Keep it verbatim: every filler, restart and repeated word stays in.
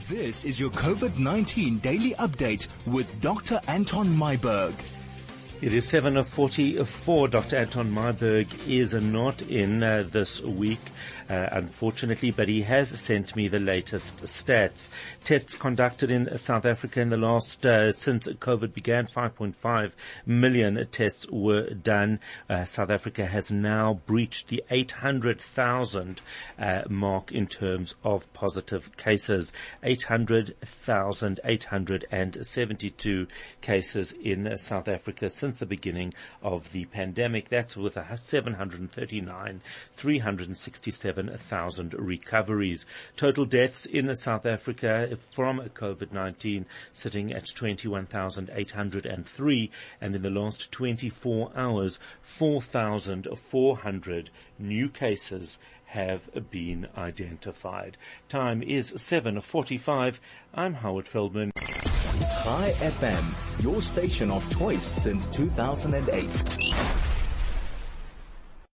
This is your COVID nineteen daily update with Doctor Anton Myburgh. It is seven forty-four. Doctor Anton Myburgh is not in uh, this week, uh, unfortunately, but he has sent me the latest stats. Tests conducted in South Africa in the last, uh, since COVID began, five point five million tests were done. Uh, South Africa has now breached the eight hundred thousand uh, mark in terms of positive cases. eight hundred thousand eight hundred seventy-two cases in uh, South Africa since Since the beginning of the pandemic. That's with seven hundred thirty-nine, three hundred sixty-seven thousand recoveries. Total deaths in South Africa from COVID nineteen sitting at twenty-one thousand eight hundred three, and in the last twenty-four hours, four thousand four hundred new cases have been identified. Time is seven forty-five. I'm Howard Feldman. Chai F M, your station of choice since two thousand eight.